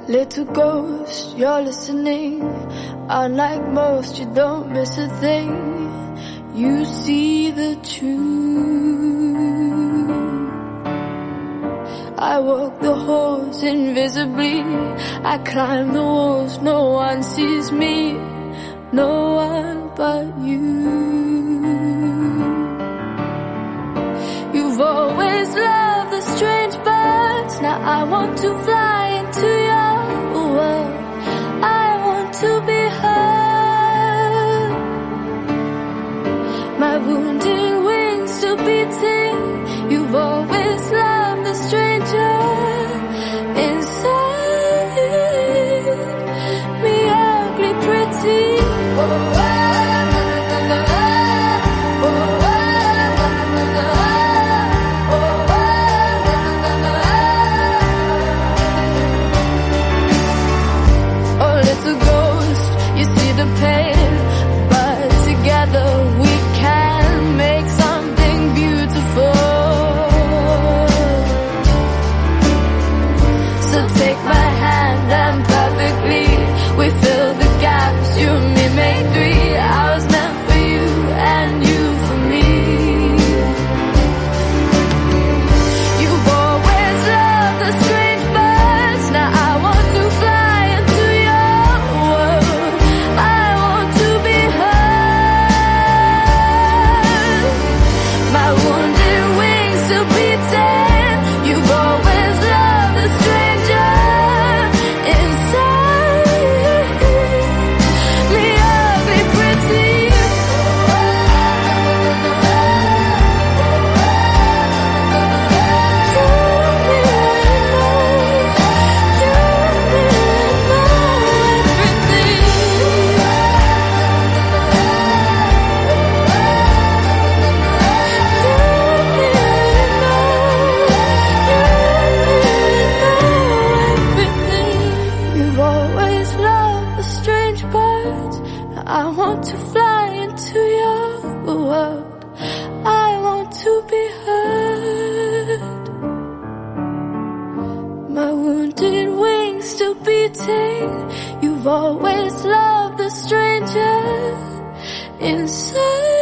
Little ghost, you're listening. Unlike most, you don't miss a thing. You see the truth. I walk the halls invisibly. I climb the walls, no one sees me. No one but you. You've always loved the strange birds. Now I want to fly into your world. I want to be heard. My wounded wings still beating. You've always loved the stranger inside me, ugly pretty. Oh, the pain, but together we can make something beautiful. So take my hand and perfectly we fill the gaps. You and me make three. I was meant for you and you for me. You've always loved the strange birds. Now I want to fly into your world. I want to be heard. My wounded wings still beating. You've always loved the stranger inside me, ugly pretty. You've always loved the strange birds. I want to fly into your world. I want to be heard. My wounded wings still beating. You've always loved the stranger inside.